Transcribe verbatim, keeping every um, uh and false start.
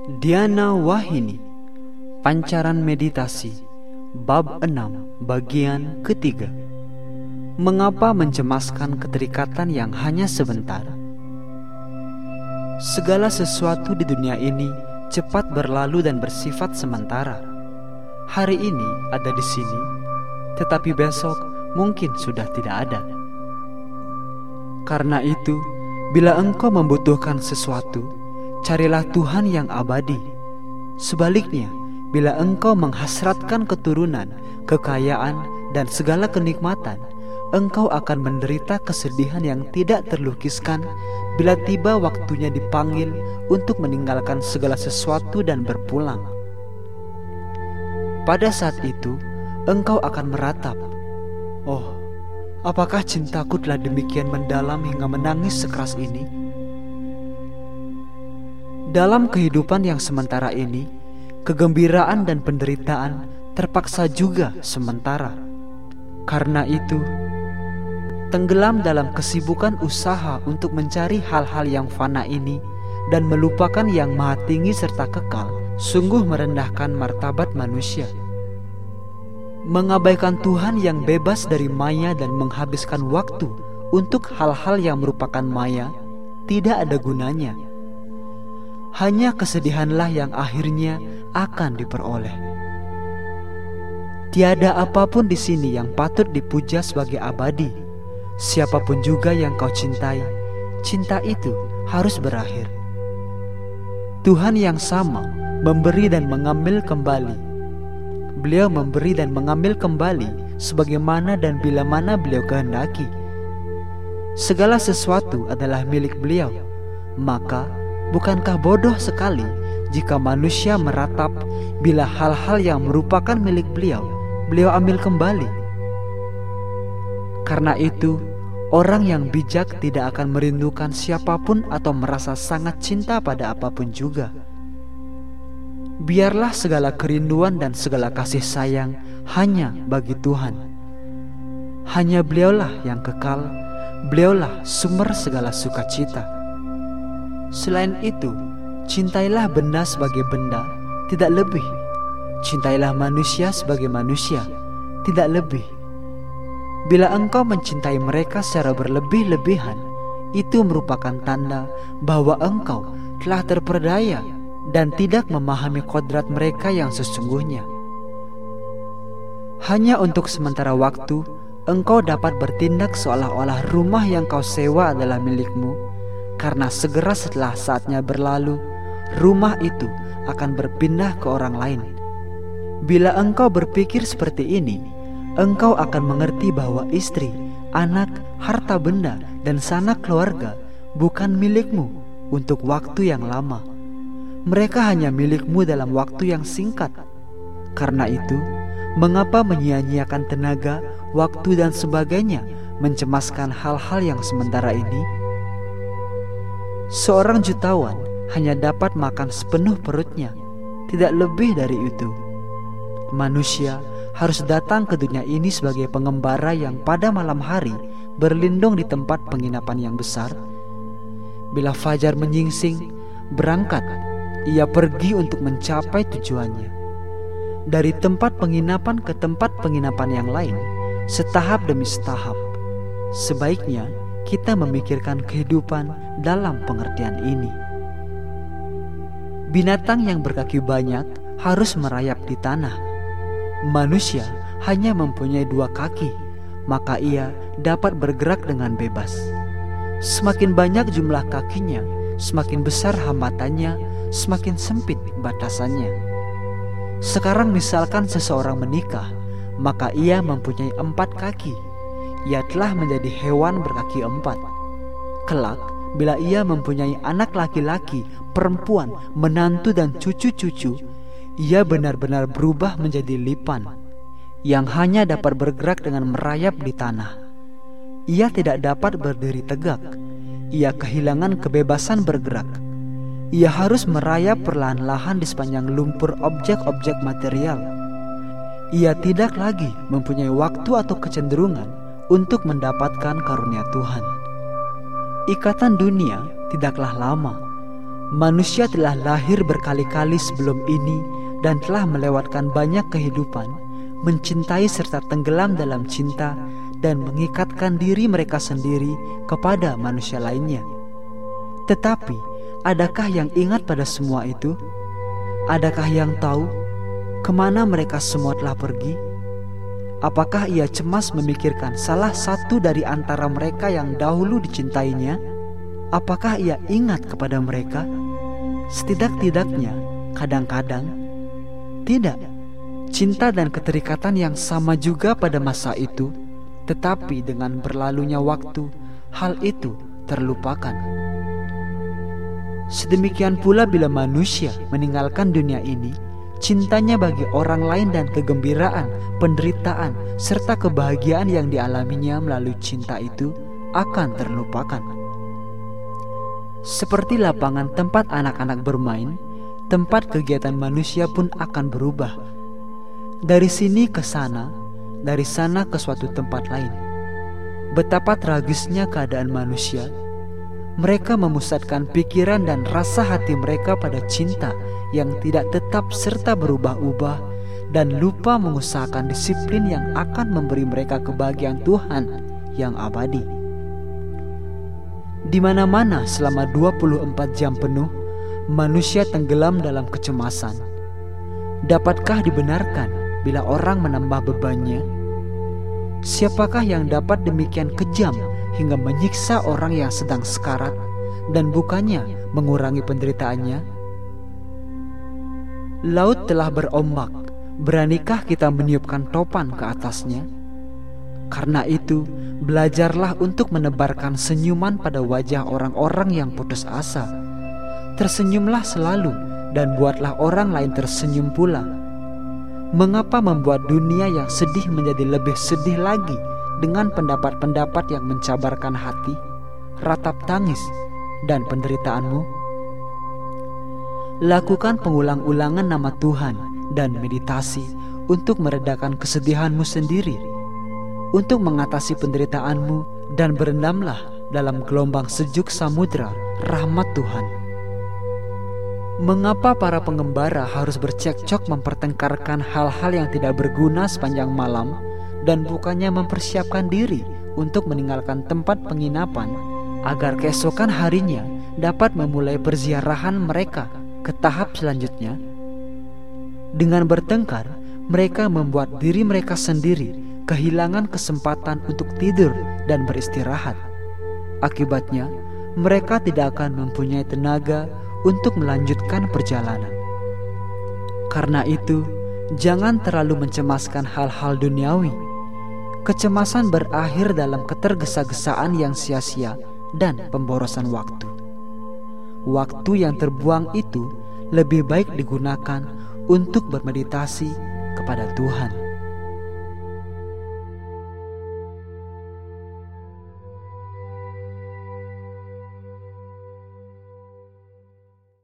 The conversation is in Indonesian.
Diana Wahini, Pancaran Meditasi, Bab enam, Bagian ketiga. Mengapa mencemaskan keterikatan yang hanya sebentar? Segala sesuatu di dunia ini cepat berlalu dan bersifat sementara. Hari ini ada di sini, tetapi besok mungkin sudah tidak ada. Karena itu, bila engkau membutuhkan sesuatu, carilah Tuhan yang abadi. Sebaliknya, bila engkau menghasratkan keturunan, kekayaan, dan segala kenikmatan, engkau akan menderita kesedihan yang tidak terlukiskan bila tiba waktunya dipanggil untuk meninggalkan segala sesuatu dan berpulang. Pada saat itu, engkau akan meratap, "Oh, apakah cintaku telah demikian mendalam hingga menangis sekeras ini?" Dalam kehidupan yang sementara ini, kegembiraan dan penderitaan terpaksa juga sementara. Karena itu, tenggelam dalam kesibukan usaha untuk mencari hal-hal yang fana ini dan melupakan yang maha tinggi serta kekal, sungguh merendahkan martabat manusia. Mengabaikan Tuhan yang bebas dari maya dan menghabiskan waktu untuk hal-hal yang merupakan maya tidak ada gunanya. Hanya kesedihanlah yang akhirnya akan diperoleh. Tiada apapun di sini yang patut dipuja sebagai abadi. Siapapun juga yang kau cintai, cinta itu harus berakhir. Tuhan yang sama memberi dan mengambil kembali. Beliau memberi dan mengambil kembali sebagaimana dan bila mana beliau kehendaki. Segala sesuatu adalah milik beliau. Maka bukankah bodoh sekali jika manusia meratap bila hal-hal yang merupakan milik beliau, beliau ambil kembali? Karena itu, orang yang bijak tidak akan merindukan siapapun atau merasa sangat cinta pada apapun juga. Biarlah segala kerinduan dan segala kasih sayang hanya bagi Tuhan. Hanya beliaulah yang kekal, beliaulah sumber segala sukacita. Selain itu, cintailah benda sebagai benda, tidak lebih. Cintailah manusia sebagai manusia, tidak lebih. Bila engkau mencintai mereka secara berlebih-lebihan, itu merupakan tanda bahwa engkau telah terperdaya dan tidak memahami kodrat mereka yang sesungguhnya. Hanya untuk sementara waktu, engkau dapat bertindak seolah-olah rumah yang kau sewa adalah milikmu, karena segera setelah saatnya berlalu, rumah itu akan berpindah ke orang lain. Bila engkau berpikir seperti ini, engkau akan mengerti bahwa istri, anak, harta benda, dan sanak keluarga bukan milikmu untuk waktu yang lama. Mereka hanya milikmu dalam waktu yang singkat. Karena itu, mengapa menyia-nyiakan tenaga, waktu, dan sebagainya mencemaskan hal-hal yang sementara ini? Seorang jutawan hanya dapat makan sepenuh perutnya, tidak lebih dari itu. Manusia harus datang ke dunia ini sebagai pengembara yang pada malam hari berlindung di tempat penginapan yang besar. Bila fajar menyingsing, berangkat, ia pergi untuk mencapai tujuannya. Dari tempat penginapan ke tempat penginapan yang lain, setahap demi setahap. Sebaiknya kita memikirkan kehidupan dalam pengertian ini. Binatang yang berkaki banyak harus merayap di tanah. Manusia hanya mempunyai dua kaki, maka ia dapat bergerak dengan bebas. Semakin banyak jumlah kakinya, semakin besar hambatannya, semakin sempit batasannya. Sekarang misalkan seseorang menikah, maka ia mempunyai empat kaki. Ia telah menjadi hewan berkaki empat. Kelak, bila ia mempunyai anak laki-laki, perempuan, menantu, dan cucu-cucu, ia benar-benar berubah menjadi lipan yang hanya dapat bergerak dengan merayap di tanah. Ia tidak dapat berdiri tegak. Ia kehilangan kebebasan bergerak. Ia harus merayap perlahan-lahan di sepanjang lumpur objek-objek material. Ia tidak lagi mempunyai waktu atau kecenderungan untuk mendapatkan karunia Tuhan. Ikatan dunia tidaklah lama. Manusia telah lahir berkali-kali sebelum ini dan telah melewatkan banyak kehidupan, mencintai serta tenggelam dalam cinta dan mengikatkan diri mereka sendiri kepada manusia lainnya. Tetapi, adakah yang ingat pada semua itu? Adakah yang tahu kemana mereka semua telah pergi? Apakah ia cemas memikirkan salah satu dari antara mereka yang dahulu dicintainya? Apakah ia ingat kepada mereka? Setidak-tidaknya, kadang-kadang, tidak. Cinta dan keterikatan yang sama juga pada masa itu, tetapi dengan berlalunya waktu, hal itu terlupakan. Sedemikian pula bila manusia meninggalkan dunia ini, cintanya bagi orang lain dan kegembiraan, penderitaan, serta kebahagiaan yang dialaminya melalui cinta itu akan terlupakan. Seperti lapangan tempat anak-anak bermain, tempat kegiatan manusia pun akan berubah. Dari sini ke sana, dari sana ke suatu tempat lain. Betapa tragisnya keadaan manusia. Mereka memusatkan pikiran dan rasa hati mereka pada cinta yang tidak tetap serta berubah-ubah dan lupa mengusahakan disiplin yang akan memberi mereka kebahagiaan Tuhan yang abadi. Di mana-mana selama dua puluh empat jam penuh, manusia tenggelam dalam kecemasan. Dapatkah dibenarkan bila orang menambah bebannya? Siapakah yang dapat demikian kejam hingga menyiksa orang yang sedang sekarat dan bukannya mengurangi penderitaannya? Laut telah berombak, beranikah kita meniupkan topan ke atasnya? Karena itu, belajarlah untuk menebarkan senyuman pada wajah orang-orang yang putus asa. Tersenyumlah selalu dan buatlah orang lain tersenyum pula. Mengapa membuat dunia yang sedih menjadi lebih sedih lagi dengan pendapat-pendapat yang mencabarkan hati, ratap tangis, dan penderitaanmu? Lakukan pengulang-ulangan nama Tuhan dan meditasi untuk meredakan kesedihanmu sendiri, untuk mengatasi penderitaanmu, dan berendamlah dalam gelombang sejuk samudra rahmat Tuhan. Mengapa para pengembara harus bercekcok mempertengkarkan hal-hal yang tidak berguna sepanjang malam dan bukannya mempersiapkan diri untuk meninggalkan tempat penginapan agar keesokan harinya dapat memulai perziarahan mereka ke tahap selanjutnya? Dengan bertengkar, mereka membuat diri mereka sendiri kehilangan kesempatan untuk tidur dan beristirahat. Akibatnya, mereka tidak akan mempunyai tenaga untuk melanjutkan perjalanan. Karena itu, jangan terlalu mencemaskan hal-hal duniawi. Kecemasan berakhir dalam ketergesa-gesaan yang sia-sia dan pemborosan waktu. Waktu yang terbuang itu lebih baik digunakan untuk bermeditasi kepada Tuhan.